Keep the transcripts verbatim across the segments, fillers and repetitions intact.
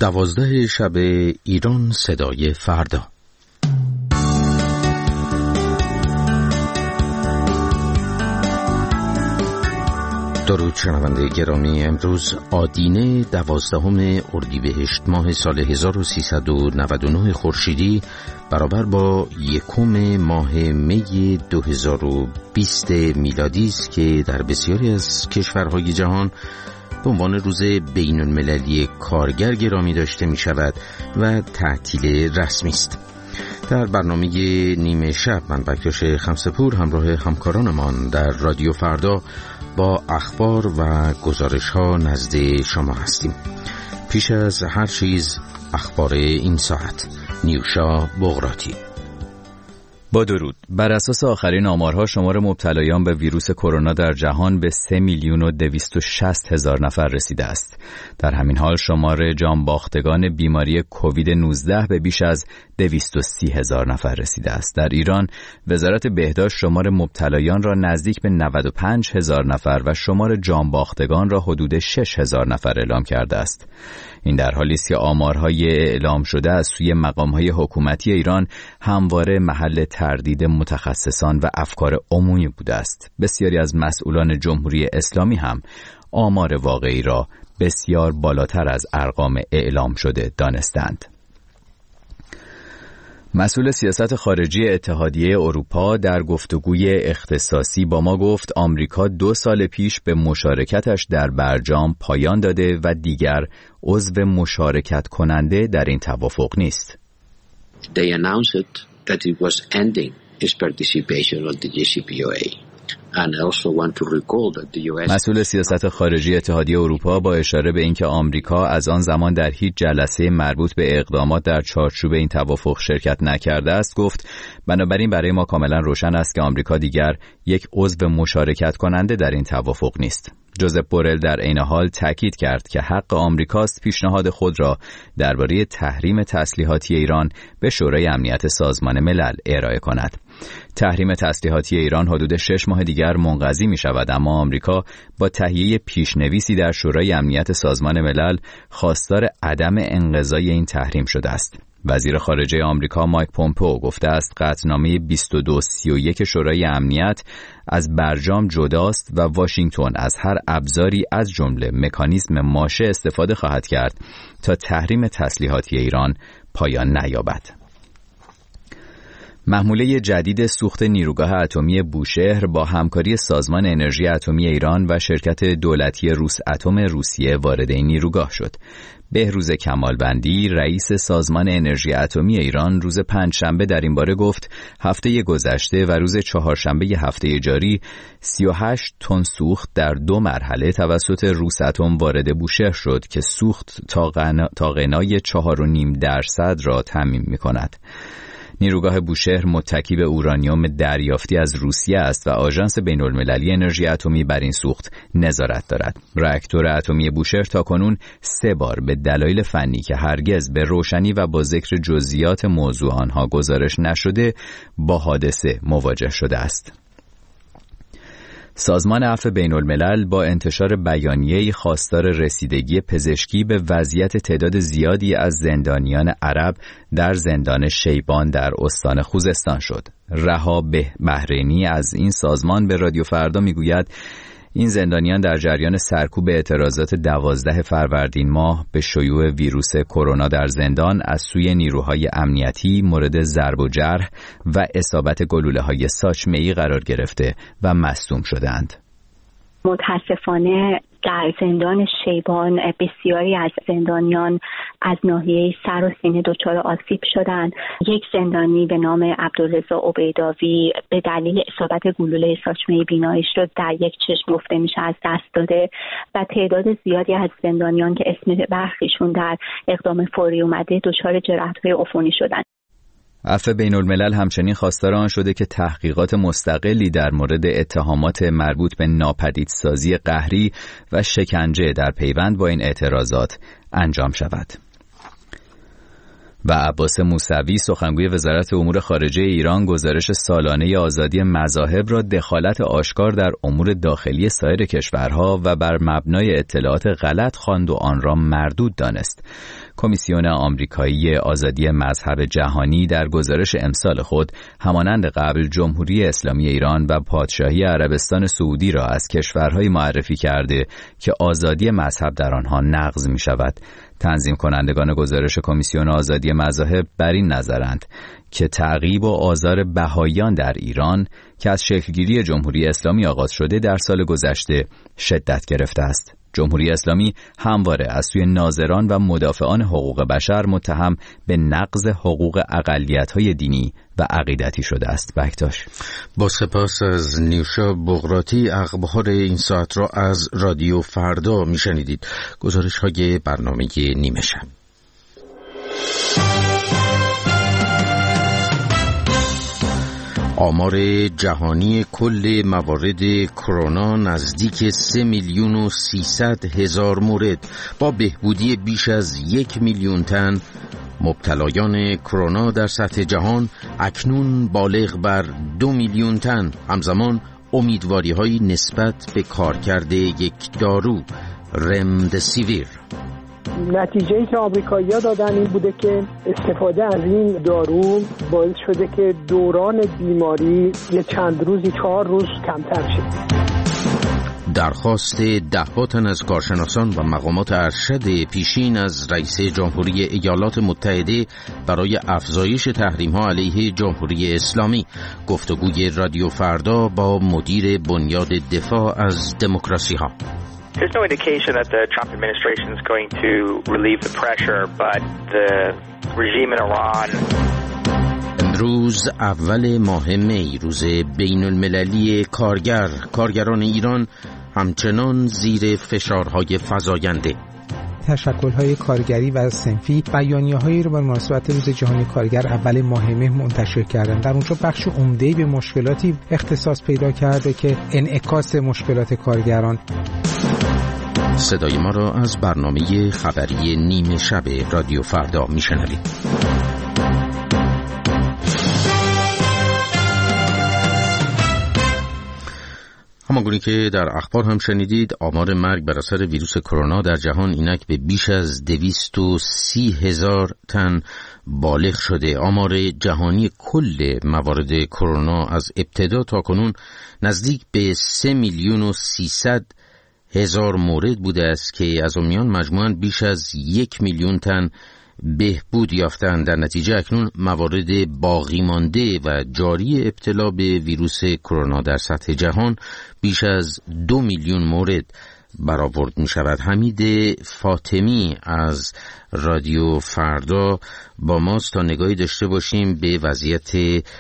دوازده شب ایران صدای فردا. درود شنونده گرامی، امروز آدینه دوازدهم اردیبهشت ماه سال هزار و سیصد و نود و نه خورشیدی برابر با یکم ماه می دو هزار و بیست میلادی است که در بسیاری از کشورهای جهان به عنوان روز بین المللی کارگر گرامی داشته می شود و تعطیل رسمی است. در برنامه نیمه شب من بکتاش خمسپور همراه همکارانمان در رادیو فردا با اخبار و گزارش ها نزد شما هستیم. پیش از هر چیز اخبار این ساعت. نیوشا بغراتی. با درود. بر اساس آخرین آمارها شمار مبتلایان به ویروس کرونا در جهان به سه میلیون و دویست و شصت هزار نفر رسیده است. در همین حال شمار جانباختگان بیماری کووید نوزده به بیش از دویست و سی هزار نفر رسیده است. در ایران وزارت بهداشت شمار مبتلایان را نزدیک به نود و پنج هزار نفر و شمار جانباختگان را حدود شش هزار نفر اعلام کرده است. این در حالی است که آمارهای اعلام شده از سوی مقامهای حکومتی ایران همواره محل تردید متخصصان و افکار عمومی بوده است. بسیاری از مسئولان جمهوری اسلامی هم آمار واقعی را بسیار بالاتر از ارقام اعلام شده دانستند. مسئول سیاست خارجی اتحادیه اروپا در گفتگوی اختصاصی با ما گفت آمریکا دو سال پیش به مشارکتش در برجام پایان داده و دیگر عضو مشارکت کننده در این توافق نیست. They announced that it was ending its participation on the J C P O A. مسئول سیاست خارجی اتحادیه اروپا با اشاره به اینکه آمریکا از آن زمان در هیچ جلسه مربوط به اقدامات در چارچوب این توافق شرکت نکرده است گفت بنابراین برای ما کاملا روشن است که آمریکا دیگر یک عضو مشارکت کننده در این توافق نیست. جوزپ بورل در عین حال تاکید کرد که حق آمریکاست پیشنهاد خود را درباره تحریم تسلیحاتی ایران به شورای امنیت سازمان ملل ارائه کند. تحریم تسلیحاتی ایران حدود شش ماه دیگر منقضی می شود، اما آمریکا با تهیه پیشنویسی در شورای امنیت سازمان ملل خواستار عدم انقضای این تحریم شده است. وزیر خارجه آمریکا مایک پومپئو گفته است قطعنامه بیست و دو سی و یک شورای امنیت از برجام جداست و واشنگتن از هر ابزاری از جمله مکانیزم ماشه استفاده خواهد کرد تا تحریم تسلیحاتی ایران پایان نیابد. محموله جدید سوخت نیروگاه اتمی بوشهر با همکاری سازمان انرژی اتمی ایران و شرکت دولتی روس اتم روسیه وارد این نیروگاه شد. بهروز کمالوندی رئیس سازمان انرژی اتمی ایران روز پنجشنبه در این باره گفت هفته گذشته و روز چهارشنبه هفته جاری سی و هشت تن سوخت در دو مرحله توسط روس اتم وارد بوشهر شد که سوخت تا غنای چهار و نیم درصد را تضمین می‌کند. نیروگاه بوشهر متکی به اورانیوم دریافتی از روسیه است و آژانس بین‌المللی انرژی اتمی بر این سوخت نظارت دارد. راکتور اتمی بوشهر تاکنون سه بار به دلایل فنی که هرگز به روشنی و با ذکر جزئیات موضوع آنها گزارش نشده با حادثه مواجه شده است. سازمان عفو بین‌الملل با انتشار بیانیه‌ای خواستار رسیدگی پزشکی به وضعیت تعداد زیادی از زندانیان عرب در زندان شیبان در استان خوزستان شد. رها بحرینی از این سازمان به رادیو فردا میگوید این زندانیان در جریان سرکوب اعتراضات دوازده فروردین ماه به شیوع ویروس کرونا در زندان از سوی نیروهای امنیتی مورد ضرب و جرح و اصابت گلوله‌های ساچمه‌ای قرار گرفته و مصدوم شدند. متاسفانه در زندان شیبان بسیاری از زندانیان از ناحیه سر و سینه دچار آسیب شدند. یک زندانی به نام عبدالرضا عبیداوی به دلیل اصابت گلوله ساچمه بینایی شد در یک چشم گفته میشه از دست داده و تعداد زیادی از زندانیان که اسم برخیشون در اقدام فوری اومده دچار جراحت‌های عفونی شدند. عفو بین‌الملل همچنین خواستار آن شده که تحقیقات مستقلی در مورد اتهامات مربوط به ناپدیدسازی قهری و شکنجه در پیوند با این اعتراضات انجام شود. و عباس موسوی سخنگوی وزارت امور خارجه ایران گزارش سالانه آزادی مذاهب را دخالت آشکار در امور داخلی سایر کشورها و بر مبنای اطلاعات غلط خواند و آن را مردود دانست. کمیسیون آمریکایی آزادی مذهب جهانی در گزارش امسال خود همانند قبل جمهوری اسلامی ایران و پادشاهی عربستان سعودی را از کشورهای معرفی کرده که آزادی مذهب در آنها نقض می شود. تنظیم کنندگان گزارش کمیسیون آزادی مذاهب بر این نظرند که تعقیب و آزار بهائیان در ایران که از شکلگیری جمهوری اسلامی آغاز شده در سال گذشته شدت گرفته است. جمهوری اسلامی همواره از سوی ناظران و مدافعان حقوق بشر متهم به نقض حقوق اقلیت‌های دینی و عقیدتی شده است. بکتاش با سپاس از نیوشا بغراتی. اخبار این ساعت را از رادیو فردا میشنیدید. گزارش های برنامه نیمه شب. آمار جهانی کل موارد کرونا نزدیک سه میلیون و سیصد هزار مورد با بهبودی بیش از یک میلیون تن. مبتلایان کرونا در سطح جهان اکنون بالغ بر دو میلیون تن. همزمان امیدواری‌های نسبت به کارکرد یک دارو رمدسیویر. نتیجه‌ای که آمریکایی‌ها دادن این بوده که استفاده از این دارو باعث شده که دوران بیماری یه چند روزی چهار روز کمتر شه. درخواست ده تن از کارشناسان و مقامات ارشد پیشین از رئیس جمهوری ایالات متحده برای افزایش تحریم‌ها علیه جمهوری اسلامی. گفتگوی رادیو فردا با مدیر بنیاد دفاع از دموکراسی‌ها. There's no indication that the Trump administration is going to relieve the pressure, but the regime in Iran. امروز اول ماه می، روز بین المللی کارگر. کارگران ایران همچنان زیر فشارهای فزاینده. تشکل‌های کارگری و صنفی بیانیه‌هایی رو به مناسبت روز جهانی کارگر اول ماه مه منتشر کردن. در اونجا بخش عمده‌ای به مشکلاتی اختصاص پیدا کرده که انعکاس مشکلات کارگران. صدای ما را از برنامه خبری نیمه شب رادیو فردا میشنوید. همانگونه که در اخبار هم شنیدید، آمار مرگ بر اثر ویروس کرونا در جهان اینک به بیش از دویست و سی هزار تن بالغ شده. آمار جهانی کل موارد کرونا از ابتدا تا کنون نزدیک به سه میلیون و سیصد هزار مورد بوده است که از آن میان مجموعاً بیش از یک میلیون تن بهبود یافتند. در نتیجه اکنون موارد باقی مانده و جاری ابتلا به ویروس کرونا در سطح جهان بیش از دو میلیون مورد برآورد می شود. حمید فاطمی از رادیو فردا با ماست تا نگاهی داشته باشیم به وضعیت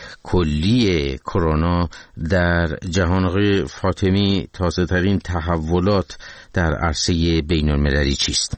کلی کرونا در جهان. آقای فاطمی، تازه ترین تحولات در عرصه بین المللی چیست؟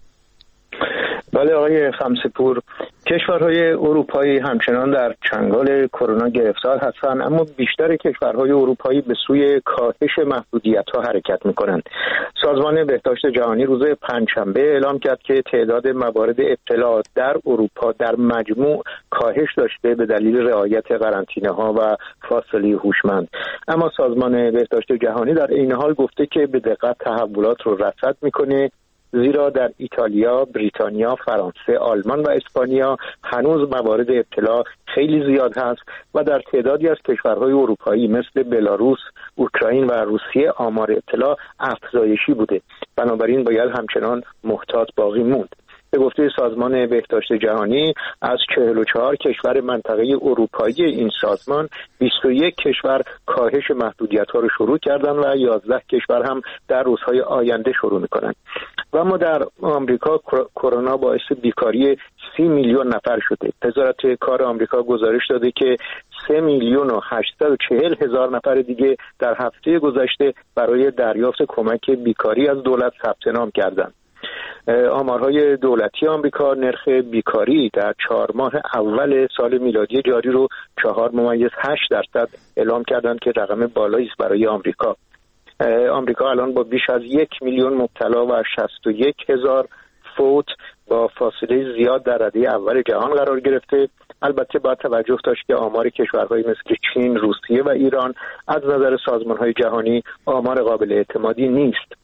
بله آقای خمسه‌پور، کشورهای اروپایی همچنان در چنگال کرونا گرفتار هستند، اما بیشتر کشورهای اروپایی به سوی کاهش محدودیت‌ها حرکت می‌کنند. سازمان بهداشت جهانی روز پنجشنبه اعلام کرد که تعداد موارد ابتلا در اروپا در مجموع کاهش داشته به دلیل رعایت قرنطینه‌ها و فاصله هوشمند. اما سازمان بهداشت جهانی در این حال گفته که به دقت تحولات رو رصد می‌کنه، زیرا در ایتالیا، بریتانیا، فرانسه، آلمان و اسپانیا هنوز موارد ابتلا خیلی زیاد هست و در تعدادی از کشورهای اروپایی مثل بلاروس، اوکراین و روسیه آمار ابتلا افزایشی بوده. بنابراین باید همچنان محتاط باقی موند. به گفته سازمان بهداشت جهانی از چهل و چهار کشور منطقه اروپایی این سازمان بیست و یک کشور کاهش محدودیت‌ها رو شروع کردن و یازده کشور هم در روزهای آینده شروع می‌کنند. و اما در آمریکا کرونا باعث بیکاری سی میلیون نفر شده. وزارت کار آمریکا گزارش داده که سه میلیون و هشتصد و چهل هزار نفر دیگه در هفته گذشته برای دریافت کمک بیکاری از دولت ثبت نام کردند. آمارهای دولتی آمریکا نرخ بیکاری در چهار ماه اول سال میلادی جاری رو چهار ممیز هشت درصد اعلام کردند که رقم بالایی است برای آمریکا. آمریکا الان با بیش از یک میلیون مبتلا و شصت و یک هزار فوت با فاصله زیاد در رده اول جهان قرار گرفته. البته باید توجه داشت که آمار کشورهای مثل چین، روسیه و ایران از نظر سازمان‌های جهانی آمار قابل اعتمادی نیست.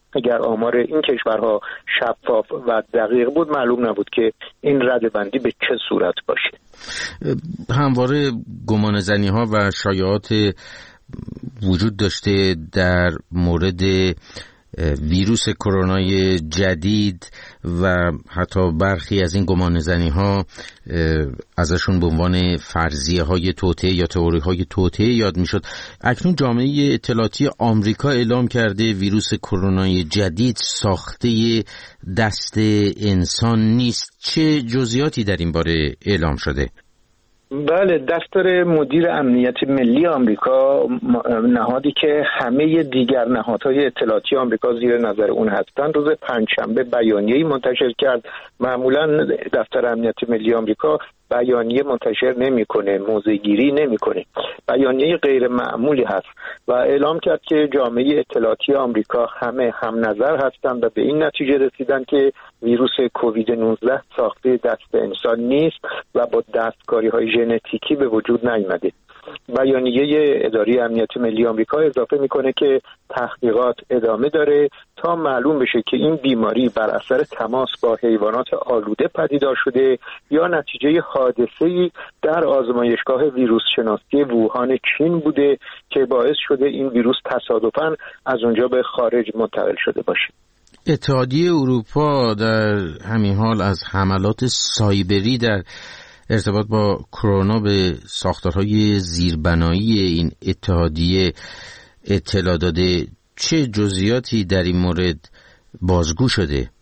اگر آمار این کشورها شفاف و دقیق بود معلوم نبود که این رده‌بندی به چه صورت باشه. همواره گمانه‌زنی ها و شایعات وجود داشته در مورد ویروس کرونای جدید و حتی برخی از این گمانه‌زنی ها ازشون به عنوان فرضیه های توطئه یا تئوری های توطئه یاد میشد. اکنون جامعه اطلاعاتی آمریکا اعلام کرده ویروس کرونای جدید ساخته دست انسان نیست. چه جزئیاتی در این باره اعلام شده؟ بله، دفتر مدیر امنیت ملی آمریکا، نهادی که همه دیگر نهادهای اطلاعاتی آمریکا زیر نظر اون هستند، روز پنجشنبه بیانیه‌ای منتشر کرد. معمولا دفتر امنیت ملی آمریکا بیانیه منتشر نمی‌کنه، موضع‌گیری نمی‌کنه، بیانیه غیر معمولی هست و اعلام کرد که جامعه اطلاعاتی آمریکا همه هم نظر هستند و به این نتیجه رسیدن که ویروس کووید نوزده ساخته دست انسان نیست و با دستکاری‌های ژنتیکی به وجود نیامده. بیانیه اداره امنیت ملی آمریکا اضافه میکنه که تحقیقات ادامه داره تا معلوم بشه که این بیماری بر اثر تماس با حیوانات آلوده پدیدار شده یا نتیجه حادثه‌ای در آزمایشگاه ویروس شناسی ووهان چین بوده که باعث شده این ویروس تصادفاً از اونجا به خارج منتقل شده باشه. اتحادیه اروپا در همین حال از حملات سایبری در ارتباط با کرونا به ساختارهای زیربنایی این اتحادیه اطلاع داده. چه جزئیاتی در این مورد بازگو شده؟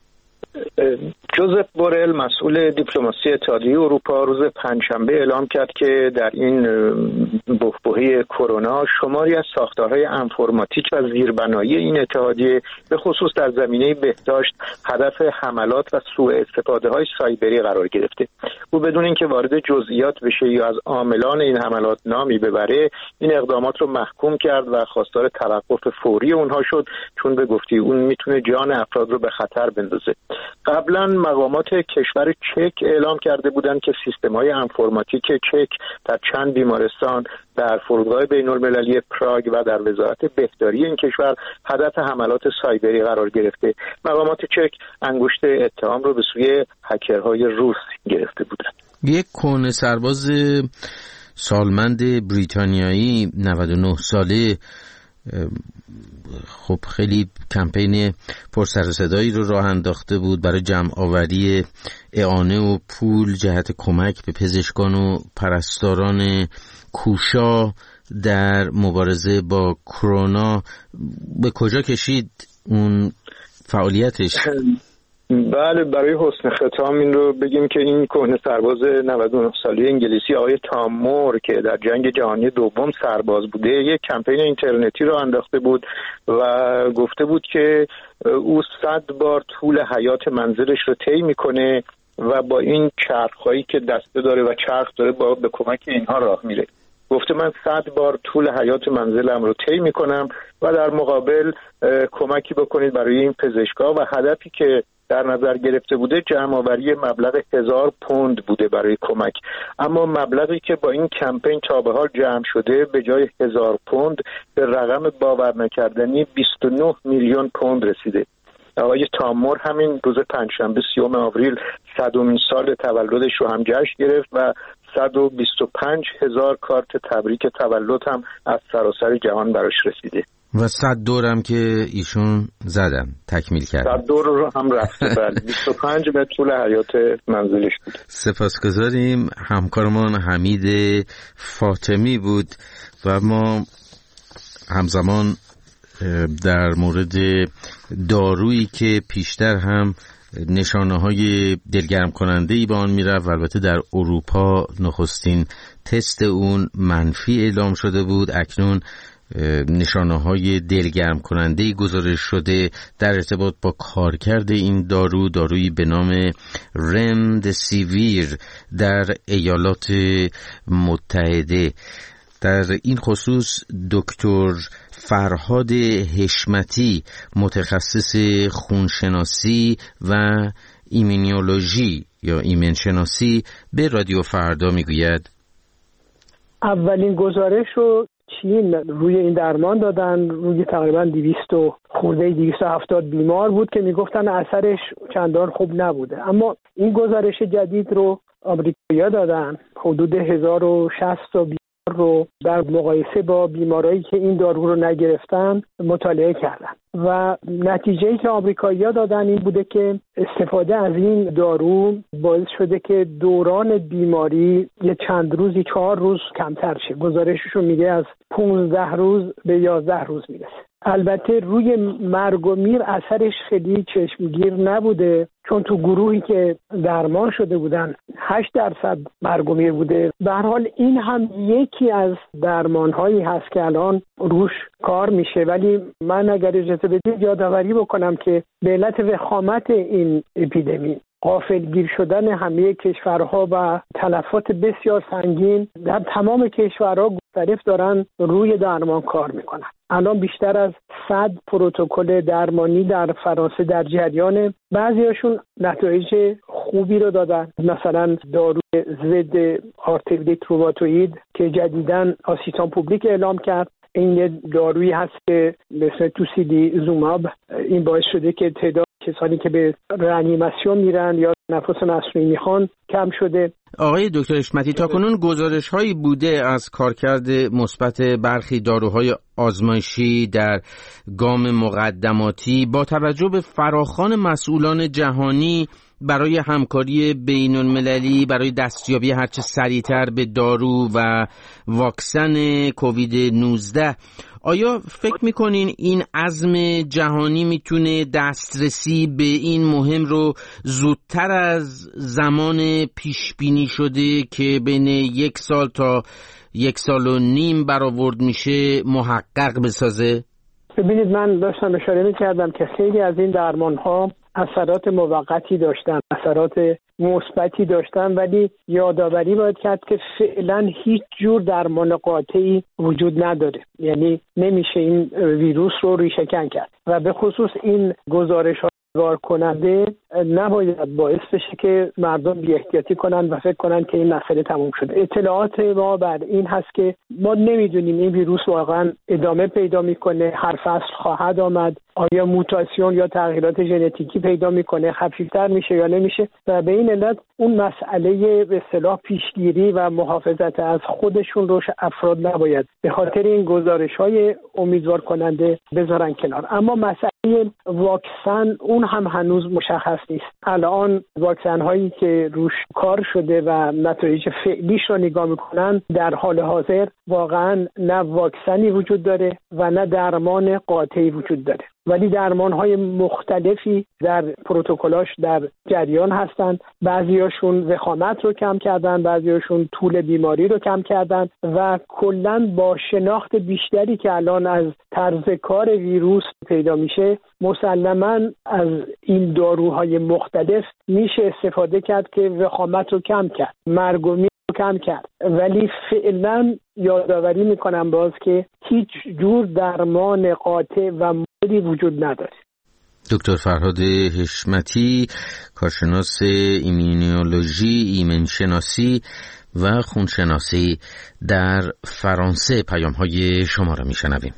جوزف بورل، مسئول دیپلماسی اتحادیه اروپا، روز پنجشنبه اعلام کرد که در این بحبوحه کرونا شماری از ساختارهای انفرماتیک و زیربنایی این اتحادیه به خصوص در زمینه بهداشت هدف حملات و سوء استفاده‌های سایبری قرار گرفته. او بدون اینکه وارد جزئیات بشه یا از عاملان این حملات نامی ببره، این اقدامات رو محکوم کرد و خواستار توقف فوری اونها شد، چون به گفته اون میتونه جان افراد رو به خطر بندازه. قبلا مقامات کشور چک اعلام کرده بودند که سیستم‌های انفرماتیک چک در چند بیمارستان در فرودگاه بین‌المللی پراگ و در وزارت بهداری این کشور هدف حملات سایبری قرار گرفته. مقامات چک انگشت اتهام رو به سوی هکرهای روس گرفته بودند. یک کهنه سرباز سالمند بریتانیایی نود و نه ساله خب خیلی کمپین پر سر و صدایی رو راه انداخته بود برای جمع آوری اعانه و پول جهت کمک به پزشکان و پرستاران کوشا در مبارزه با کرونا. به کجا کشید اون فعالیتش؟ بله، برای حسن ختام این رو بگیم که این کهنه سرباز نود و نه ساله انگلیسی آقای تام مور که در جنگ جهانی دوم سرباز بوده، یک کمپین اینترنتی رو انداخته بود و گفته بود که او صد بار طول حیات منزلش رو طی میکنه و با این چرخ‌هایی که دسته داره و چرخ داره با به کمک اینها راه میره. گفته من صد بار طول حیات منزلم رو طی میکنم و در مقابل کمکی بکنید برای این پزشکا، و هدفی که در نظر گرفته بوده جمع‌آوری مبلغ هزار پوند بوده برای کمک، اما مبلغی که با این کمپین تا به حال جمع شده به جای هزار پوند به رقم باور نکردنی بیست و نه میلیون پوند رسیده. آقای تام مور همین روز پنجشنبه سیوم آوریل صدمین سال تولدش رو هم جشن گرفت و صد و بیست و پنج هزار کارت تبریک تولد هم از سراسر جهان براش رسیده و صد دور هم که ایشون زدن تکمیل کردن. صد دور رو هم رفته. بله، بیست و پنج به طول حیات منزلش بود. سپاسگزاریم. همکارمان حمید فاطمی بود و ما همزمان در مورد دارویی که پیشتر هم نشانه های دلگرم کننده ای به آن می رفت و البته در اروپا نخستین تست اون منفی اعلام شده بود، اکنون نشانه های دلگرم کننده ای گزارش شده در ارتباط با کارکرد این دارو، دارویی به نام رمدسیویر در ایالات متحده. در این خصوص دکتر فرهاد حشمتی متخصص خونشناسی و ایمونولوژی یا ایمن شناسی به رادیو فردا میگوید اولین گزارش رو چین روی این درمان دادن، روی تقریبا دویست و خورده دویست و هفتاد بیمار بود که میگفتن اثرش چندان خوب نبوده. اما این گزارش جدید رو آمریکایی‌ها دادن، حدود هزار و شصت بیمار رو در مقایسه با بیمارایی که این دارو رو نگرفتن مطالعه کردن و نتیجه‌ای که آمریکایی‌ها دادن این بوده که استفاده از این دارو باعث شده که دوران بیماری یه چند روزی چهار روز کمتر شه. گزارششون میگه از پانزده روز به یازده روز میرسه. البته روی مرگ و میر اثرش خیلی چشمگیر نبوده، چون تو گروهی که درمان شده بودن هشت درصد مرگ و میر بوده. به هر حال این هم یکی از درمان‌هایی هست که الان روش کار میشه، ولی من اگر اجازه بدید یادآوری بکنم که به علت وخامت این اپیدمی، غافلگیر شدن همه کشورها و تلفات بسیار سنگین در تمام کشورها مختلف دارن روی درمان کار میکنن. الان بیشتر از صد پروتکل درمانی در فرانسه در جریانه. بعضیاشون نتایج خوبی رو دادن، مثلا داروی ضد آرتریت روماتوئید که جدیداً آسیستان پوبلیک اعلام کرد. این یه دارویی هست که مثل توسیلیزوماب، این باعث شده که تعداد کسانی که به رانیماسیون میرن یا نفس مصنوعی میخوان کم شده. آقای دکتر حشمتی، تاکنون گزارش هایی بوده از کارکرد مثبت برخی داروهای آزمایشی در گام مقدماتی با توجه به فراخوان مسئولان جهانی برای همکاری بین المللی برای دستیابی هرچه سریعتر به دارو و واکسن کووید نوزده. آیا فکر میکنین این عزم جهانی میتونه دسترسی به این مهم رو زودتر از زمان پیش بینی شده که بین یک سال تا یک سال و نیم برآورد میشه محقق بسازه؟ ببینید، من داشتم اشاره میکردم که خیلی از این درمان ها اثرات موقتی داشتن، اثرات مثبتی داشتن، ولی یادآوری باید کرد که فعلا هیچ جور درمان قاطعی وجود نداره. یعنی نمیشه این ویروس رو ریشه‌کن کرد و به خصوص این گزارش ها کار کننده نباید باعث بشه که مردم بی احتیاطی کنن و فکر کنن که این مسئله تموم شده. اطلاعات ما بر این هست که ما نمیدونیم این ویروس واقعا ادامه پیدا میکنه، هر فصل خواهد آمد، آیا موتاسیون یا تغییرات ژنتیکی پیدا میکنه، خفیفتر میشه یا نمیشه. و به این علت اون مسئله به اصطلاح پیشگیری و محافظت از خودشون رو افراد نباید به خاطر این گزارش‌های امیدوار کننده بذارن کنار. اما مسئله واکسن اون هم هنوز مشخص نیست. الان واکسن هایی که روش کار شده و نتایج فعلیش رو نگاه میکنن، در حال حاضر واقعا نه واکسنی وجود داره و نه درمان قاطعی وجود داره، ولی درمان‌های مختلفی در پروتکلاش در جریان هستند. بعضیاشون وخامت رو کم کردن، بعضیاشون طول بیماری رو کم کردن و کلاً با شناخت بیشتری که الان از طرز کار ویروس پیدا میشه، مسلماً از این داروهای مختلف میشه استفاده کرد که وخامت رو کم کرد، مرگ و میر رو کم کرد. ولی فعلاً یادآوری میکنم باز که هیچ جور درمان قاطع و وجود نداره. دکتر فرهاد حشمتی، کارشناس ایمونولوژی، ایمنشناسی و خونشناسی در فرانسه، پیام‌های شما را میشنویم.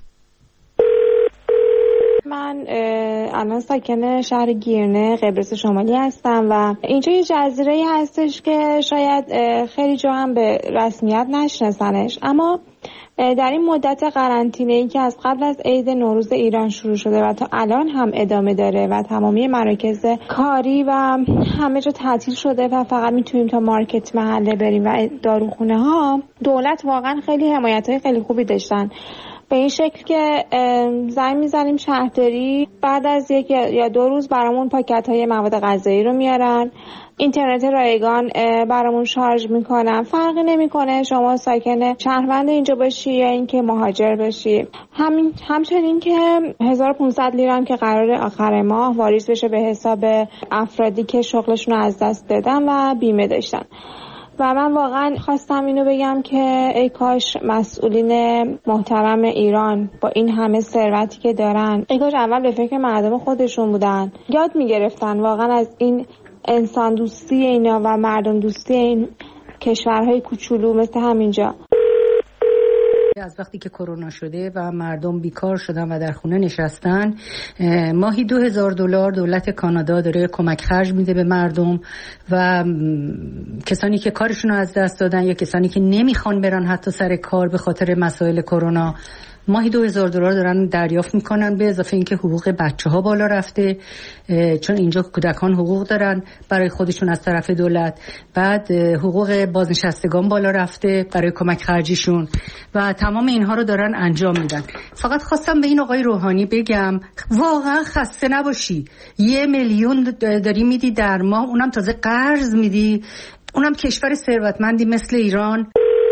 من الان ساکن شهر گیرنه قبرس شمالی هستم و اینجا یه جزیره‌ای هستش که شاید خیلی جا هم به رسمیت نشناسنش، اما در این مدت قرنطینه‌ای که از قبل از عید نوروز ایران شروع شده و تا الان هم ادامه داره و تمامی مراکز کاری و همه جا تعطیل شده و فقط میتونیم تا مارکت محله بریم و داروخونه ها، دولت واقعا خیلی حمایت‌های خیلی خوبی داشتن، به این شکل که زنگ میزنیم شهرداری، بعد از یک یا دو روز برامون پاکت‌های مواد غذایی رو میارن، اینترنت رایگان برامون شارژ میکنن. فرقی نمیکنه شما ساکن شهروند اینجا باشی یا اینکه مهاجر باشی. همین همچنین که هزار و پانصد لیره هم که قرار آخر ماه واریز بشه به حساب افرادی که شغلشون رو از دست دادن و بیمه داشتن. و من واقعا خواستم اینو بگم که ای کاش مسئولین محترم ایران با این همه ثروتی که دارن، ای کاش اول به فکر مردم خودشون بودن، یاد میگرفتن واقعا از این انسان دوستی اینا و مردم دوستی این کشورهای کوچولو مثل همینجا. از وقتی که کرونا شده و مردم بیکار شدن و در خونه نشستن، ماهی دو هزار دلار دولت کانادا داره کمک خرج میده به مردم و کسانی که کارشون رو از دست دادن یا کسانی که نمیخوان برن حتی سر کار به خاطر مسائل کرونا، ماهی دو هزار دلار دارن دریافت میکنن، به اضافه اینکه حقوق بچه ها بالا رفته چون اینجا کودکان حقوق دارن برای خودشون از طرف دولت، بعد حقوق بازنشستگان بالا رفته برای کمک خرجیشون و تمام اینها رو دارن انجام میدن. فقط خواستم به این آقای روحانی بگم واقعا خسته نباشی، یه میلیون داری میدی در ماه، اونم تازه قرض میدی، اونم کشور ثروتمندی مثل ایران.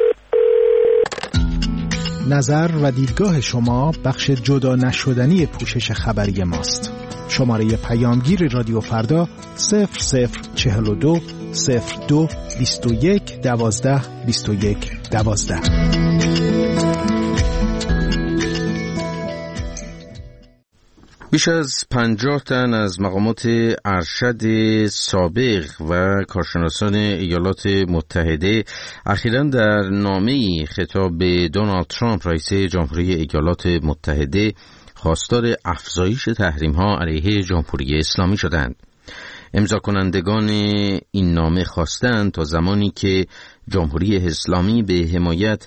نظر و دیدگاه شما بخش جدا نشدنی پوشش خبری ماست. شماره پیامگیر رادیو فردا صفر صفر چهل و دو صفر دو بیست و یک دوازده بیست و یک دوازده. بیش از پنجاه تن از مقامات ارشد سابق و کارشناسان ایالات متحده اخیراً در نامه‌ای خطاب به دونالد ترامپ رئیس جمهوری ایالات متحده خواستار افزایش تحریم‌ها علیه جمهوری اسلامی شدند. امضا کنندگان این نامه خواستند تا زمانی که جمهوری اسلامی به حمایت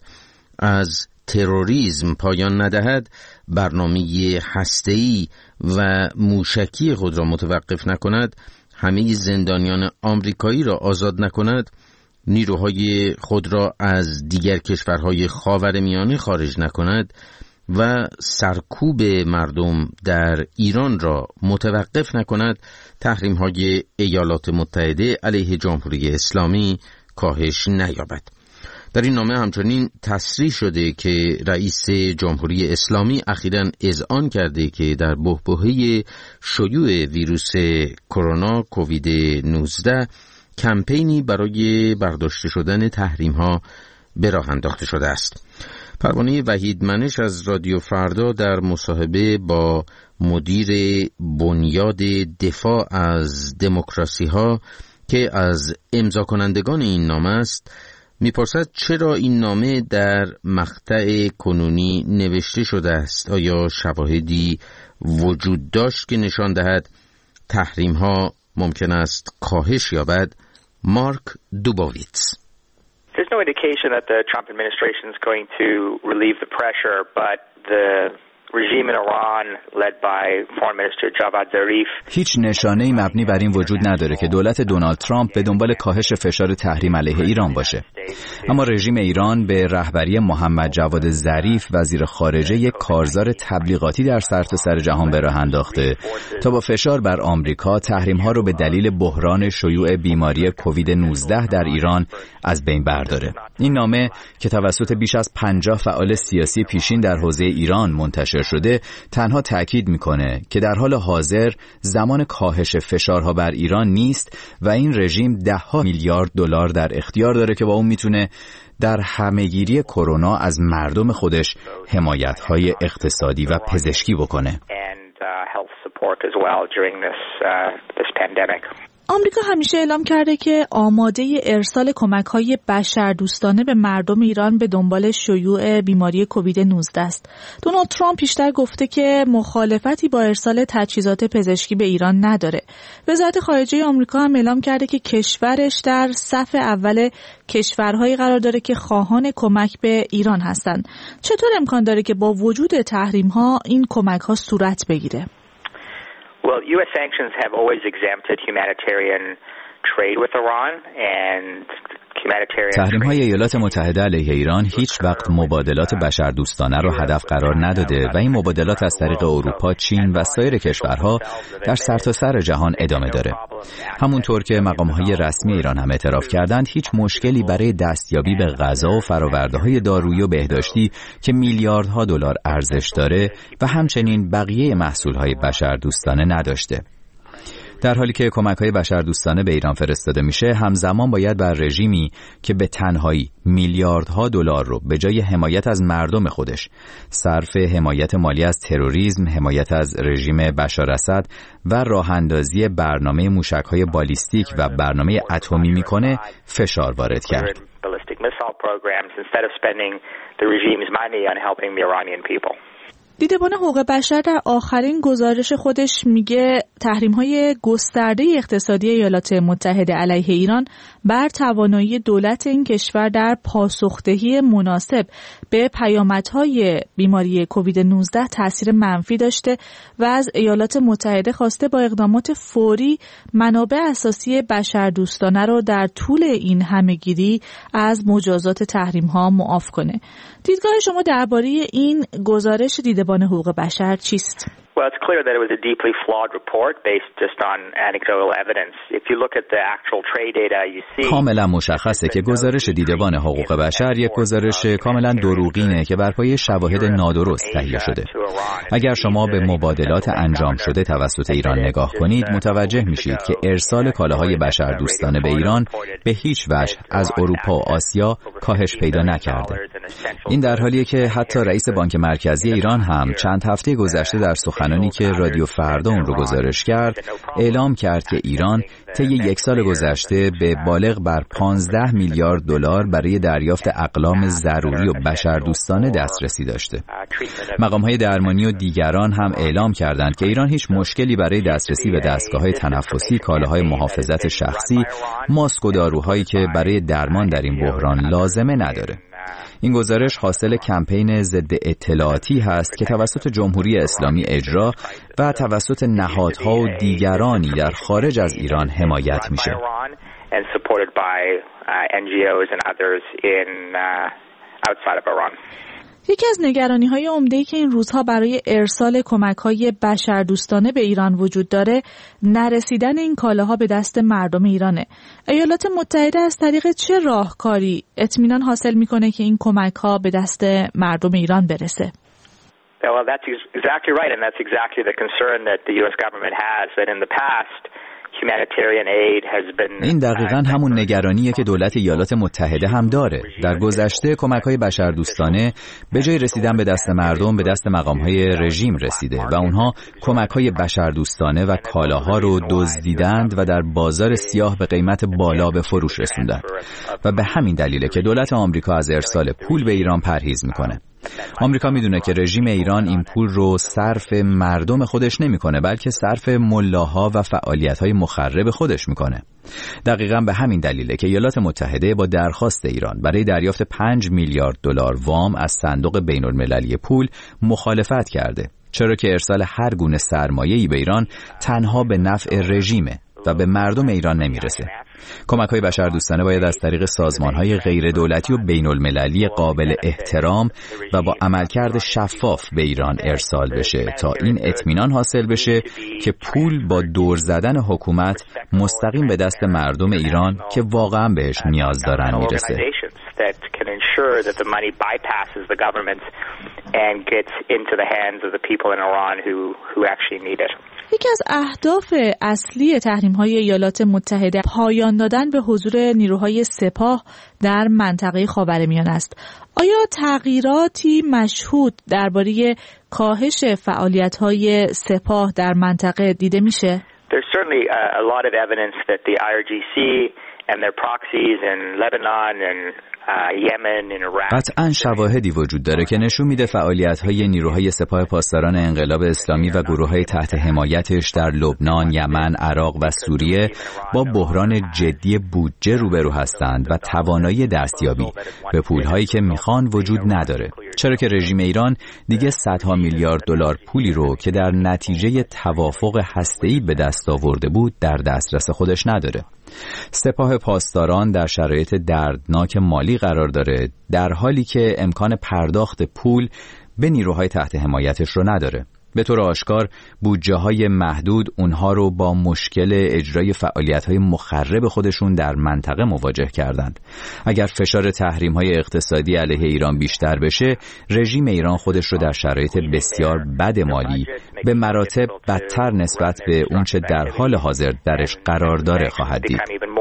از تروریسم پایان ندهد، برنامه هسته‌ای و موشکی خود را متوقف نکند، همه زندانیان آمریکایی را آزاد نکند، نیروهای خود را از دیگر کشورهای خاورمیانه خارج نکند و سرکوب مردم در ایران را متوقف نکند، تحریم‌های ایالات متحده علیه جمهوری اسلامی کاهش نیابد. در این نامه همچنین تصریح شده که رئیس جمهوری اسلامی اخیراً اذعان کرده که در بحبوحه شیوع ویروس کرونا کووید نوزده کمپینی برای برداشته شدن تحریم‌ها به راه انداخته شده است. پروانه وحید منش از رادیو فردا در مصاحبه با مدیر بنیاد دفاع از دموکراسی ها که از امضا کنندگان این نامه است میپرسد چرا این نامه در مقطع کنونی نوشته شده است؟ آیا شواهدی وجود داشت که نشان دهد تحریم ها ممکن است کاهش یابد؟ مارک دوبوویتس. There's no indication that the Trump administration is going to relieve the pressure, but the regime in Iran led by Foreign Minister Javad Zarif. هیچ نشانه‌ای مبنی بر این وجود نداره که دولت دونالد ترامپ به دنبال کاهش فشار تحریم علیه ایران باشه. اما رژیم ایران به رهبری محمد جواد ظریف وزیر خارجه یک کارزار تبلیغاتی در سرتاسر جهان به راه انداخته تا با فشار بر آمریکا تحریم‌ها رو به دلیل بحران شیوع بیماری کووید نوزده در ایران از بین برداره. این نامه که توسط بیش از پنجاه فعال سیاسی پیشین در حوزه ایران منتشر شده تنها تأکید میکنه که در حال حاضر زمان کاهش فشارها بر ایران نیست و این رژیم ده ها میلیارد دلار در اختیار داره که با اون میتونه در همهگیری کرونا از مردم خودش حمایت‌های اقتصادی و پزشکی بکنه. آمریکا همیشه اعلام کرده که آماده ارسال کمک‌های بشردوستانه به مردم ایران به دنبال شیوع بیماری کووید نوزده است. دونالد ترامپ پیشتر گفته که مخالفتی با ارسال تجهیزات پزشکی به ایران نداره. وزارت خارجه آمریکا هم اعلام کرده که کشورش در صف اول کشورهایی قرار داره که خواهان کمک به ایران هستند. چطور امکان داره که با وجود تحریم‌ها این کمک‌ها صورت بگیره؟ Well, U S sanctions have always exempted humanitarian trade with Iran and تحریم‌های ایالات متحده علیه ایران هیچ وقت مبادلات بشردوستانه را هدف قرار نداده و این مبادلات از طریق اروپا، چین و سایر کشورها در سرتاسر جهان ادامه داره. همونطور که مقام‌های رسمی ایران هم اعتراف کردند، هیچ مشکلی برای دستیابی به غذا و فرآورده‌های دارویی و بهداشتی که میلیاردها دلار ارزش داره و همچنین بقیه محصول‌های بشردوستانه نداشته. در حالی که کمک‌های بشردوستانه به ایران فرستاده میشه، همزمان باید بر رژیمی که به تنهایی میلیاردها دلار رو به جای حمایت از مردم خودش صرف حمایت مالی از تروریسم، حمایت از رژیم بشار اسد و راه اندازی برنامه موشک‌های بالیستیک و برنامه اتمی میکنه، فشار وارد کرد. ballistic missile programs instead of spending the regime's money on helping the Iranian people. دیدبان حقوق بشر در آخرین گزارش خودش میگه تحریم‌های گسترده اقتصادی ایالات متحده علیه ایران بر توانایی دولت این کشور در پاسخدهی مناسب به پیامدهای بیماری کووید نوزده تاثیر منفی داشته و از ایالات متحده خواسته با اقدامات فوری منابع اساسی بشردوستانه رو در طول این همه‌گیری از مجازات تحریم‌ها معاف کنه. دیدگاه شما درباره این گزارش دیدبان حقوق بشر چیست؟ Well, it's clear that it was a deeply flawed report based just on anecdotal evidence. If you look at the actual trade data, you see کاملا مشخصه که گزارش دیدبان حقوق بشر یک گزارش کاملا دروغینه که بر پایه شواهد نادرست تهیه شده. اگر شما به مبادلات انجام شده توسط ایران نگاه کنید، متوجه میشید که ارسال کالاهای بشردوستانه به ایران به هیچ وجه از اروپا و آسیا کاهش پیدا نکرده. این در حالیه که حتی رئیس بانک مرکزی ایران هم چند هفته گذشته در سخنانی که رادیو فردا اون رو گزارش کرد اعلام کرد که ایران طی یک سال گذشته به بالغ بر پانزده میلیارد دلار برای دریافت اقلام ضروری و بشردوستانه دسترسی داشته. مقام‌های درمانی و دیگران هم اعلام کردند که ایران هیچ مشکلی برای دسترسی به دستگاه‌های تنفسی، کالاهای محافظت شخصی، ماسک و داروهایی که برای درمان در این بحران لازمه نداره. این گزارش حاصل کمپین ضد اطلاعاتی هست که توسط جمهوری اسلامی اجرا و توسط نهادها و دیگرانی در خارج از ایران حمایت میشه. یکی از نگرانی‌های عمده‌ای که این روزها برای ارسال کمک‌های بشردوستانه به ایران وجود داره، نرسیدن این کالاها به دست مردم ایرانه. ایالات متحده از طریق چه راهکاری اطمینان حاصل می‌کنه که این کمک‌ها به دست مردم ایران برسه؟ Well, that's exactly right, and that's exactly the concern that the U S government has, that in the past این دقیقاً همون نگرانیه که دولت ایالات متحده هم داره. در گذشته کمک‌های بشردوستانه به جای رسیدن به دست مردم به دست مقام‌های رژیم رسیده و اونها کمک‌های بشردوستانه و کالاها رو دزدیدند و در بازار سیاه به قیمت بالا به فروش رسوندند و به همین دلیله که دولت آمریکا از ارسال پول به ایران پرهیز میکنه. آمریکا میدونه که رژیم ایران این پول رو صرف مردم خودش نمیکنه، بلکه صرف ملاها و فعالیت‌های مخرب خودش میکنه. دقیقاً به همین دلیله که ایالات متحده با درخواست ایران برای دریافت پنج میلیارد دلار وام از صندوق بین‌المللی پول مخالفت کرده، چرا که ارسال هر گونه سرمایه‌ای به ایران تنها به نفع رژیمه و به مردم ایران نمیرسه. کمک‌های بشردوستانه باید از طریق سازمان‌های غیر دولتی و بین‌المللی قابل احترام و با عملکرد شفاف به ایران ارسال بشه تا این اطمینان حاصل بشه که پول با دور زدن حکومت مستقیم به دست مردم ایران که واقعا بهش نیاز دارن میرسه. یکی از اهداف اصلی تحریم‌های ایالات متحده پایان دادن به حضور نیروهای سپاه در منطقه خاورمیانه است. آیا تغییراتی مشهود درباره کاهش فعالیت‌های سپاه در منطقه دیده میشه؟ There's certainly a lot of evidence that the I R G C and their proxies in Lebanon and قطعاً شواهدی وجود داره که نشون میده فعالیت‌های نیروهای سپاه پاسداران انقلاب اسلامی و گروه‌های تحت حمایتش در لبنان، یمن، عراق و سوریه با بحران جدی بودجه روبرو هستند و توانایی دستیابی به پول‌هایی که میخوان وجود نداره، چرا که رژیم ایران دیگه صدها میلیارد دلار پولی رو که در نتیجه توافق هسته‌ای به دست آورده بود در دسترس خودش نداره. سپاه پاسداران در شرایط دردناک مالی قرار داره، در حالی که امکان پرداخت پول به نیروهای تحت حمایتش رو نداره. به طور آشکار بودجه های محدود اونها رو با مشکل اجرای فعالیت های مخرب خودشون در منطقه مواجه کردند. اگر فشار تحریم های اقتصادی علیه ایران بیشتر بشه، رژیم ایران خودش رو در شرایط بسیار بد مالی به مراتب بدتر نسبت به اونچه در حال حاضر درش قرار داره خواهد دید.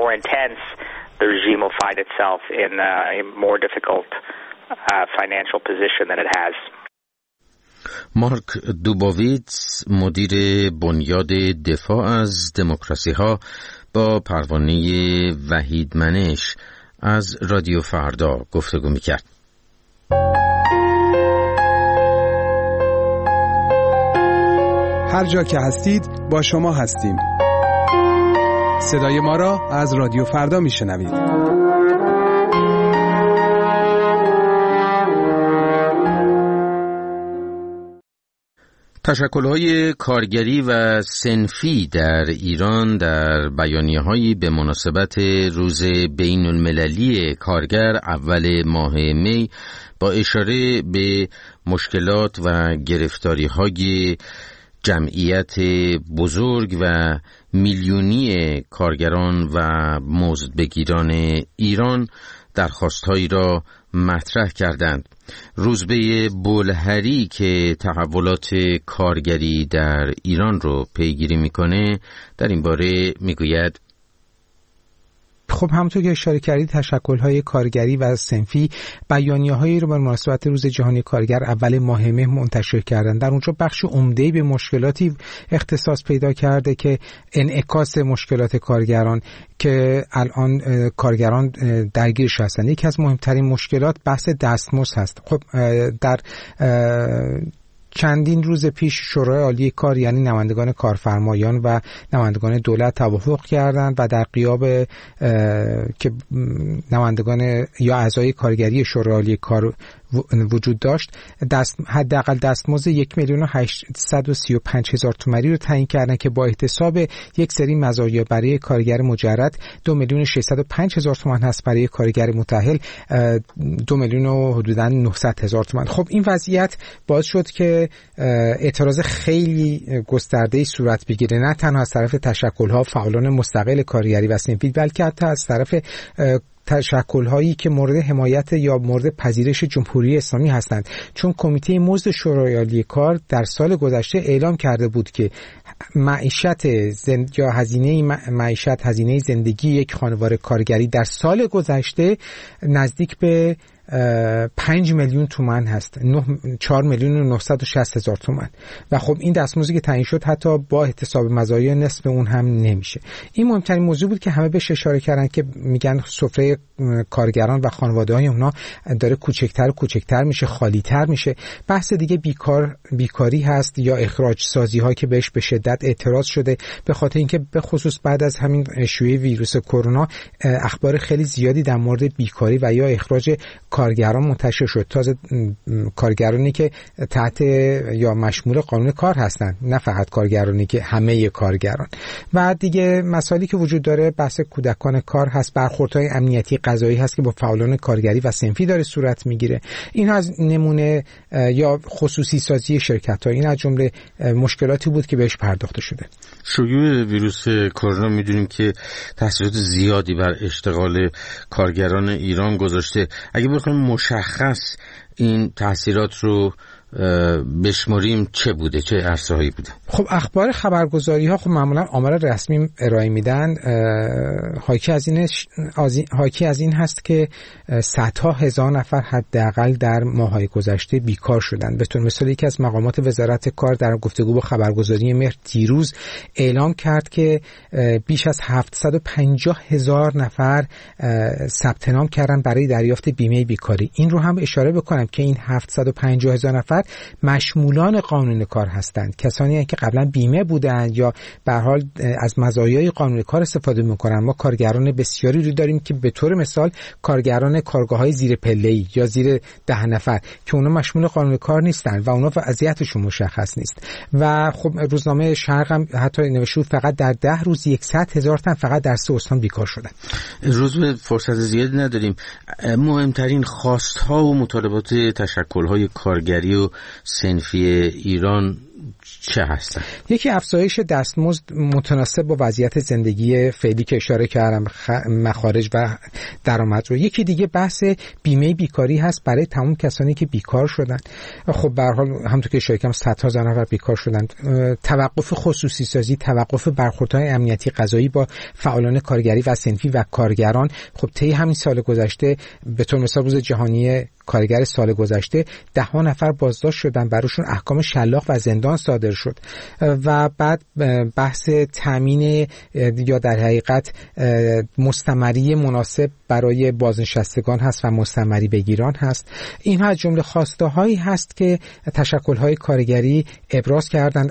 مارک دوباویتس، مدیر بنیاد دفاع از دموکراسی ها، با پروانه وحید منش از رادیو فردا گفتگو میکرد. هر جا که هستید با شما هستیم. صدای ما را از رادیو فردا میشنوید. تشکل‌های کارگری و صنفی در ایران در بیانیه‌هایی به مناسبت روز بین المللی کارگر اول ماه می با اشاره به مشکلات و گرفتاری‌های جمعیت بزرگ و میلیونی کارگران و مزدبگیران ایران درخواست‌هایی را مطرح کردند. روزبه بولهری که تحولات کارگری در ایران رو پیگیری میکنه در این باره میگوید: خب همونطور که اشاره کردید تشکل‌های کارگری و صنفی بیانیه‌هایی رو به مناسبت روز جهانی کارگر اول ماه مه منتشر کردن. در اونجا بخش عمده‌ای به مشکلاتی اختصاص پیدا کرده که انعکاس مشکلات کارگران که الان کارگران درگیرش هستند. یکی از مهمترین مشکلات بحث دستمزد هست. خب در چندین روز پیش شورای عالی کار یعنی نمایندگان کارفرمایان و نمایندگان دولت توافق کردند و در غیاب که نمایندگان یا اعضای کارگری شورای عالی کار وجود داشت دست حداقل دستمزد یک میلیون و هشتصد و سی و پنج هزار تومانی رو تعیین کردن که با احتساب یک سری مزایا برای کارگر مجرد دو میلیون و ششصد و پنج هزار تومان هست، برای کارگر متأهل دو میلیون و حدوداً نهصد هزار تومان. خب این وضعیت باعث شد که اعتراض خیلی گسترده‌ای صورت بگیره، نه تنها از طرف تشکل‌ها فعالان مستقل کارگری و صنفی بلکه حتی از طرف تشکل‌هایی که مورد حمایت یا مورد پذیرش جمهوری اسلامی هستند، چون کمیته مزد شورای عالی کار در سال گذشته اعلام کرده بود که معیشت زند... یا هزینه معیشت هزینه زندگی یک خانواده کارگری در سال گذشته نزدیک به پنج میلیون تومان هست، چهار میلیون و نهصد و شصت هزار تومان و خب این دستمزدی که تعیین شد حتی با احتساب مزایا نصف اون هم نمیشه. این مهمترین موضوع بود که همه بهش اشاره کردن که میگن سفره کارگران و خانواده‌های اونها داره کوچکتر و کوچکتر میشه، خالی‌تر میشه. بحث دیگه بیکار بیکاری هست یا اخراج سازی ها که بهش به شدت اعتراض شده، به خاطر اینکه به خصوص بعد از همین شیوع ویروس کرونا اخبار خیلی زیادی در مورد بیکاری و یا اخراج کارگران منتشر شد، تازه کارگرانی که تحت یا مشمول قانون کار هستند، نه فقط کارگرانی که همه کارگران. و دیگه مسائلی که وجود داره بحث کودکان کار هست، برخوردهای امنیتی قضایی هست که با فعالان کارگری و صنفی داره صورت میگیره. این از نمونه یا خصوصی سازی شرکت‌ها، این از جمله مشکلاتی بود که بهش پرداخته شده. شیوع ویروس کرونا میدونیم که تاثیرات زیادی بر اشتغال کارگران ایران گذاشته. اگه بخوایم مشخص این تاثیرات رو بشماریم چه بوده، چه عرصه‌هایی بوده؟ خب اخبار خبرگزاری ها خب معمولا آمار رسمی ارائه میدن. حاکی از این حاکی از این هست که صدها هزار نفر حداقل در ماه‌های گذشته بیکار شدند. به طور مثال یکی از مقامات وزارت کار در گفتگو با خبرگزاری مهر دیروز اعلام کرد که بیش از هفتصد و پنجاه هزار نفر ثبت نام کردن برای دریافت بیمه بیکاری. این رو هم اشاره بکنم که این هفتصد و پنجاه هزار نفر مشمولان قانون کار هستند، کسانی هستند که قبلا بیمه بودند یا به هر حال از مزایای قانون کار استفاده میکنن. ما کارگران بسیاری رو داریم که به طور مثال کارگران کارگاه‌های زیر پله‌ای یا زیر ده نفر که اونا مشمول قانون کار نیستن و اونا وضعیتشون مشخص نیست. و خب روزنامه شرق هم حتی نوشته بود فقط در ده روز صد هزار تن فقط در سه استان بیکار شدن. روز به فرصت زیادی نداریم. مهمترین خواست‌ها و مطالبات تشکل‌های کارگری و صنفی ایران چه هستن؟ یکی افزایش دستمزد متناسب با وضعیت زندگی فعلی که اشاره کردم، مخارج و درآمد رو. یکی دیگه بحث بیمه بیکاری هست برای تمام کسانی که بیکار شدن. خب به هر حال همونطور که اشاره کردم صدها هزار نفر بیکار شدن. توقف خصوصی سازی، توقف برخوردهای امنیتی قضایی با فعالان کارگری و صنفی و کارگران. خب طی همین سال گذشته به طور مثال روز جهانی کارگر سال گذشته ده ها نفر بازداشت شدن، براشون احکام شلاق و زندان ایران صادر شد و بعد بحث تامین یا در حقیقت مستمری مناسب برای بازنشستگان هست و مستمری بگیران هست. اینها از جمله خواسته هایی هست که تشکل های کارگری ابراز کردند.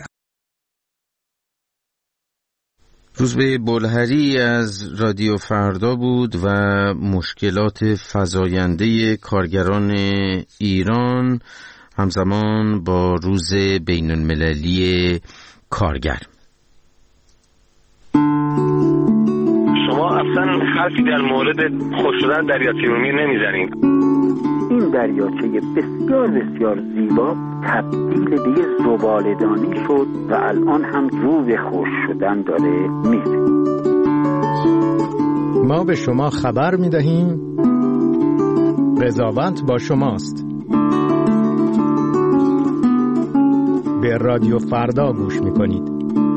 روزبه بلهری از رادیو فردا بود و مشکلات فزاینده کارگران ایران همزمان با روز بین المللی کارگر. شما اصلا حرفی در مورد خشک شدن دریاچه ارومیه نمیزنید. این دریاچه بسیار بسیار زیبا تبدیل به یه زباله‌دانی شد و الان هم رو به خشک شدن داره میره. ما به شما خبر میدهیم قضاوت با شماست. به رادیو فردا گوش میکنید.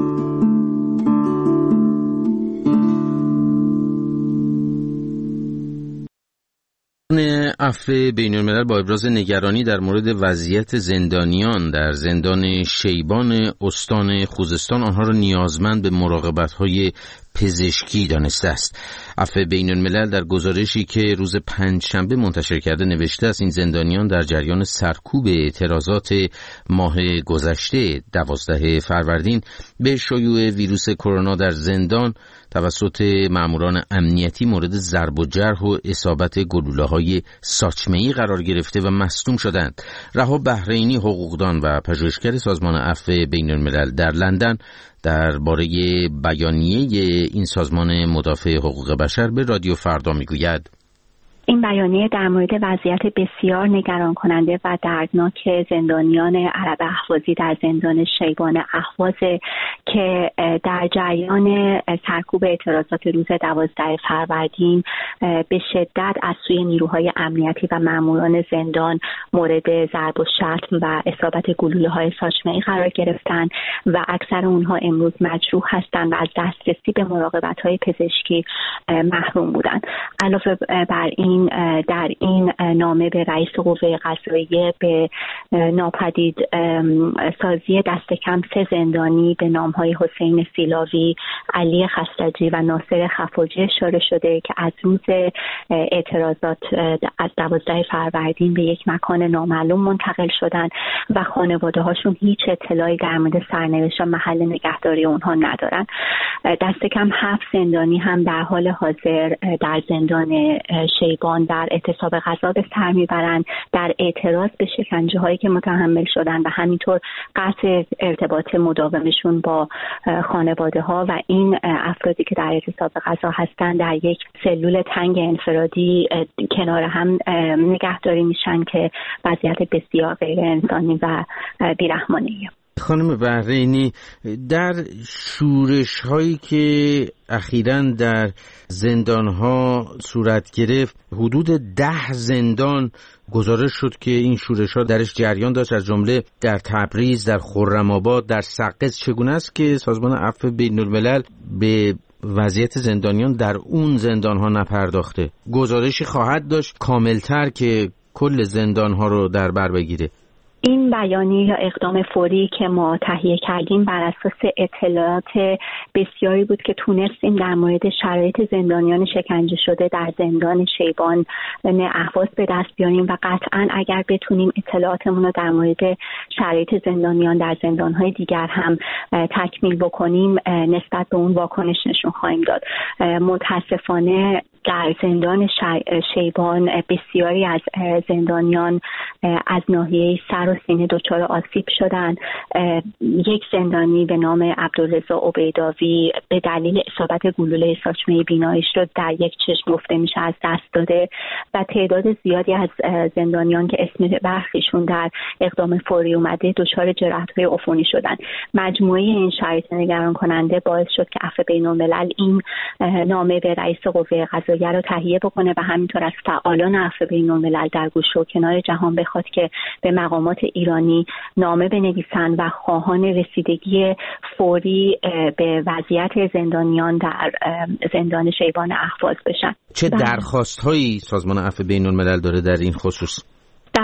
عفو بین الملل با ابراز نگرانی در مورد وضعیت زندانیان در زندان شیبان استان خوزستان آنها را نیازمند به مراقبت‌های پزشکی دانسته است. عفو بین الملل در گزارشی که روز پنجشنبه منتشر کرده نوشته است این زندانیان در جریان سرکوب اعتراضات ماه گذشته دوازده فروردین به شیوع ویروس کرونا در زندان توسط ماموران امنیتی مورد ضرب و جرح و اصابت گلوله‌های ساچمه‌ای قرار گرفته و مصدوم شدند. رها بحرینی، حقوقدان و پژوهشگر سازمان عفو بین الملل در لندن درباره بیانیه این سازمان مدافع حقوق بشر به رادیو فردا میگوید: این بیانیه در مورد وضعیت بسیار نگران کننده و دردناک زندانیان عرب اهوازی در زندان شیبان اهواز که در جریان سرکوب اعتراضات روز دوازده فروردین به شدت از سوی نیروهای امنیتی و ماموران زندان مورد ضرب و شتم و اصابت گلوله‌های ساچمه‌ای قرار گرفتند و اکثر اونها امروز مجروح هستند و از دسترسی به مراقبت‌های پزشکی محروم بودند. علاوه بر این در این نامه به رئیس قوه قضاییه به ناپدید سازی دست کم سه زندانی به نام‌های حسین سیلاوی، علی خستجی و ناصر خفاجی اشاره شده که از روز اعتراضات از دوازده فروردین به یک مکان نامعلوم منتقل شدند و خانواده‌هاشون هیچ اطلاعی در مورد سرنوشت و محل نگهداری اونها ندارند. دست کم هفت زندانی هم در حال حاضر در زندان شیبان در اعتصاب غذا به سر میبرند در اعتراض به شکنجه هایی که متحمل شدن و همینطور قطع ارتباط مداومشون با خانواده ها و این افرادی که در اعتصاب غذا هستند در یک سلول تنگ انفرادی کنار هم نگهداری میشن که وضعیت بسیار غیر انسانی و بیرحمانیه. خانم بحرینی، در شورش هایی که اخیراً در زندان ها صورت گرفت حدود ده زندان گزارش شد که این شورش ها درش جریان داشت، از جمله در تبریز، در خرم‌آباد، در سقز. چگونه است که سازمان عفو بین الملل به وضعیت زندانیان در اون زندان ها نپرداخته؟ گزارشی خواهد داشت کاملتر که کل زندان ها رو در بر بگیره؟ این بیانیه یا اقدام فوری که ما تهیه کردیم بر اساس اطلاعات بسیاری بود که تونستیم در مورد شرایط زندانیان شکنجه شده در زندان شیبان اهواز به دست بیاریم و قطعاً اگر بتونیم اطلاعاتمون رو در مورد شرایط زندانیان در زندان‌های دیگر هم تکمیل بکنیم نسبت به اون واکنش نشون خواهیم داد. متاسفانه در زندان شیبان بسیاری از زندانیان از ناحیه سر و سینه دچار آسیب شدند. یک زندانی به نام عبدالرضا عبیداوی به دلیل اصابت گلوله ساچمه بیناییش رو در یک چشم گفته میشه از دست داده و تعداد زیادی از زندانیان که اسم برخیشون در اقدام فوری اومده دچار جراحت‌های عفونی شدند. مجموعه این شرایط نگران کننده باعث شد که عفو بین‌الملل این نامه به رئیس قوه قضاییه رو تهیه بکنه و همینطور از فعالان عفو بین‌الملل در گوشه و کنار جهان بخواد که به مقامات ایرانی نامه بنویسند و خواهان رسیدگی فوری به وضعیت زندانیان در زندان شیبان اهواز بشن. چه درخواست‌هایی سازمان عفو بین‌الملل داره در این خصوص؟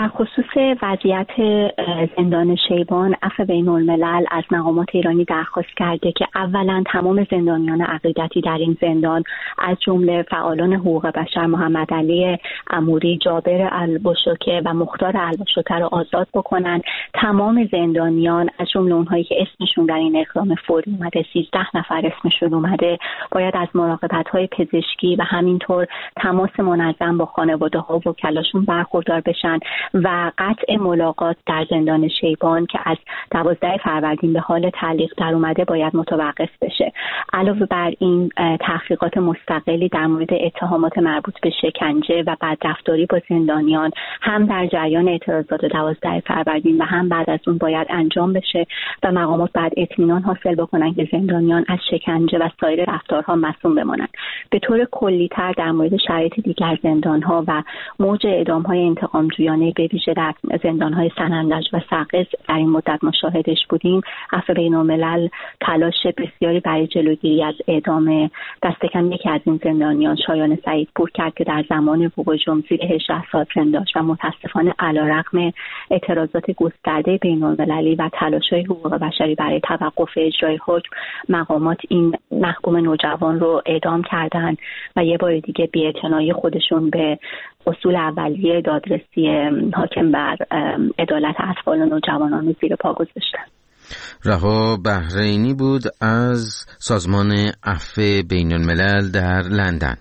در خصوص وضعیت زندان شیبان، عفو بین الملل از مقامات ایرانی درخواست کرده که اولا تمام زندانیان عقیدتی در این زندان از جمله فعالان حقوق بشر محمد علی اموری، جابر البشوکه و مختار البشوکه را آزاد بکنن. تمام زندانیان از جمله اونهایی که اسمشون در این اقدام فوری اومده، سیزده نفر اسمشون اومده، باید از مراقبت‌های پزشکی و همینطور تماس منظم با خانواده‌ها و وکلاشون برخوردار بشن و قطع ملاقات در زندان شیبان که از دوازده فروردین به حال تعلیق در اومده باید متوقف بشه. علاوه بر این تحقیقات مستقلی در مورد اتهامات مربوط به شکنجه و بدرفتاری با زندانیان هم در جریان اعتراضات دوازده فروردین و هم بعد از اون باید انجام بشه و مقامات بعد اطمینان حاصل بکنن که زندانیان از شکنجه و سایر رفتارها معصوم بمانند. به طور کلی‌تر در مورد شرایط دیگر زندان‌ها و موج اعدام‌های انتقام‌جویانه به ویژه در زندان‌های سنندج و سقز در این مدت مشاهدش بودیم. عفو بین الملل تلاش بسیاری برای جلوگیری از اعدام دست کم یکی از این زندانیان، شایان سعیدپور، کرد که در زمان وقوع جرم زیر هجده سال زندان داشت و متاسفانه علیرغم اعتراضات گسترده بین المللی و تلاش‌های حقوق بشری برای توقف اجرای حکم، مقامات این محکوم نوجوان رو اعدام کردند و یه بار دیگه بی‌اعتنایی خودشون به اصول اولیه دادرسی حاکم بر عدالت اطفال و نوجوانان رو زیر پا گذاشتن. رها بحرینی بود از سازمان عفو بین الملل در لندن.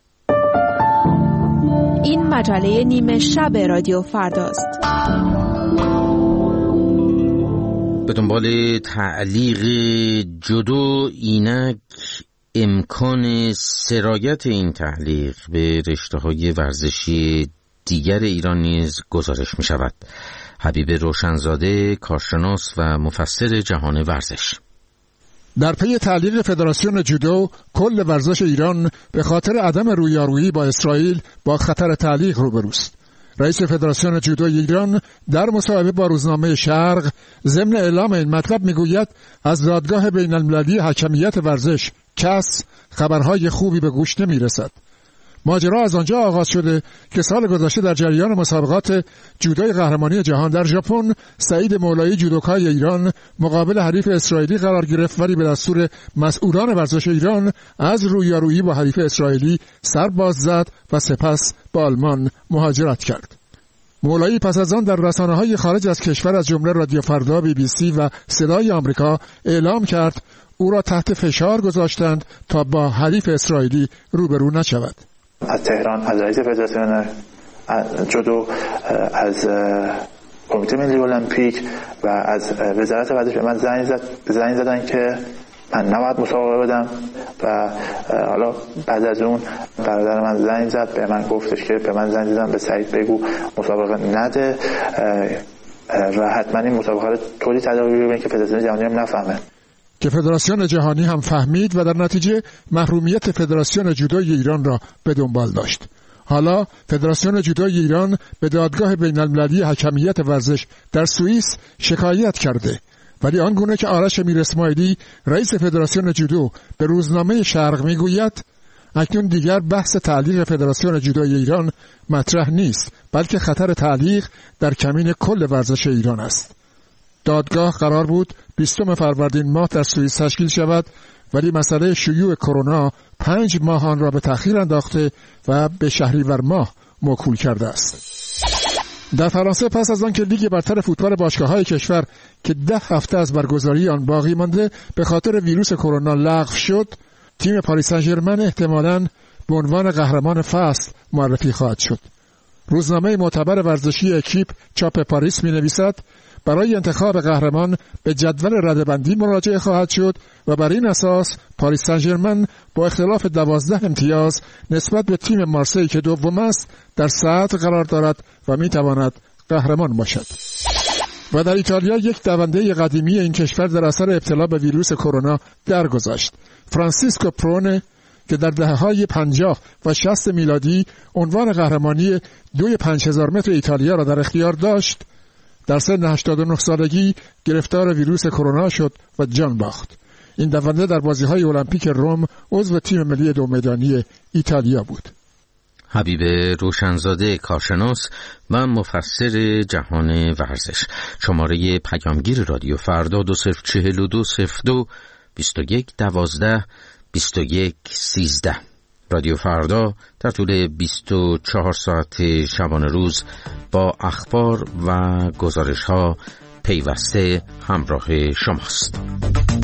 این مجله نیمه شب رادیو فرداست. به دنبال تعلیق جدو اینک امکان سرایت این تعلیق به رشته‌های ورزشی دیگر ایران نیز گزارش می شود. حبیب روشنزاده، کارشناس و مفسر جهان ورزش: در پی تعلیق فدراسیون جودو کل ورزش ایران به خاطر عدم رویارویی با اسرائیل با خطر تعلیق روبروست. رئیس فدراسیون جودو ایران در مصاحبه با روزنامه شرق ضمن اعلام این مطلب میگوید از دادگاه بین المللی حکمیت ورزش کس خبرهای خوبی به گوش نمیرسد. ماجرا از آنجا آغاز شده که سال گذشته در جریان مسابقات جودوی قهرمانی جهان در ژاپن سعید مولایی جودوکای ایران مقابل حریف اسرائیلی قرار گرفت، ولی به دستور مسئولان ورزش ایران از رویارویی با حریف اسرائیلی سر باز زد و سپس به آلمان مهاجرت کرد. مولایی پس از آن در رسانه‌های خارج از کشور از جمله رادیو فردا، بی بی سی و صدای آمریکا اعلام کرد او را تحت فشار گذاشتند تا با حریف اسرائیلی روبرو نشود. از تهران از رئیس فدراسیون جودو، از کمیته ملی المپیک و از وزارت ورزش به من زنگ زد زنگ زدن که من نباید مسابقه بدم و حالا بعد از اون برادر من زنگ زد به من گفتش که به من زنگ زدن به سعید بگو مسابقه نده و حتما این مسابقه رو طوری تدارک بگیرن که فدراسیون جهانی هم نفهمه. که فدراسیون جهانی هم فهمید و در نتیجه محرومیت فدراسیون جودوی ایران را به دنبال داشت. حالا فدراسیون جودوی ایران به دادگاه بین المللی حکمیت ورزش در سوئیس شکایت کرده، ولی آنگونه که آرش میر اسماعیلی رئیس فدراسیون جودو به روزنامه شرق میگوید اکنون دیگر بحث تعلیق فدراسیون جودوی ایران مطرح نیست، بلکه خطر تعلیق در کمین کل ورزش ایران است. دادگاه قرار بود بیستم فروردین ماه در سوئیس تشکیل شود، ولی مسئله شیوع کرونا پنج ماه آن را به تأخیر انداخته و به شهریور ماه موکول کرده است. در فرانسه پس از آن که لیگ برتر فوتبال باشگاه‌های کشور که ده هفته از برگزاری آن باقی مانده به خاطر ویروس کرونا لغو شد، تیم پاریس سن ژرمن احتمالاً به عنوان قهرمان فصل معرفی خواهد شد. روزنامه معتبر ورزشی اکیپ چاپ پاریس می‌نویسد برای انتخاب قهرمان به جدول رده‌بندی مراجعه خواهد شد و بر این اساس پاریس سن ژرمن با اختلاف دوازده امتیاز نسبت به تیم مارسی که دوم است در صدر قرار دارد و میتواند قهرمان باشد. و در ایتالیا یک دونده قدیمی این کشور در اثر ابتلا به ویروس کرونا درگذشت. فرانسیسکو پرونه که در دهه‌های پنجاه و شصت میلادی عنوان قهرمانی دوی پنج هزار متر ایتالیا را در اختیار داشت، در سن هشتاد و نه سالگی گرفتار ویروس کرونا شد و جان باخت. این دونده در بازی‌های المپیک روم عضو تیم ملی دو میدانی ایتالیا بود. حبیب روشنزاده، کارشناس و مفسر جهان ورزش. شماره پیامگیر رادیو فردا دو صفر چهل و دو صفر دو بیست و یک دوازده بیست و یک سیزده. رادیو فردا در طول بیست و چهار ساعت شبانه روز با اخبار و گزارش ها پیوسته همراه شماست.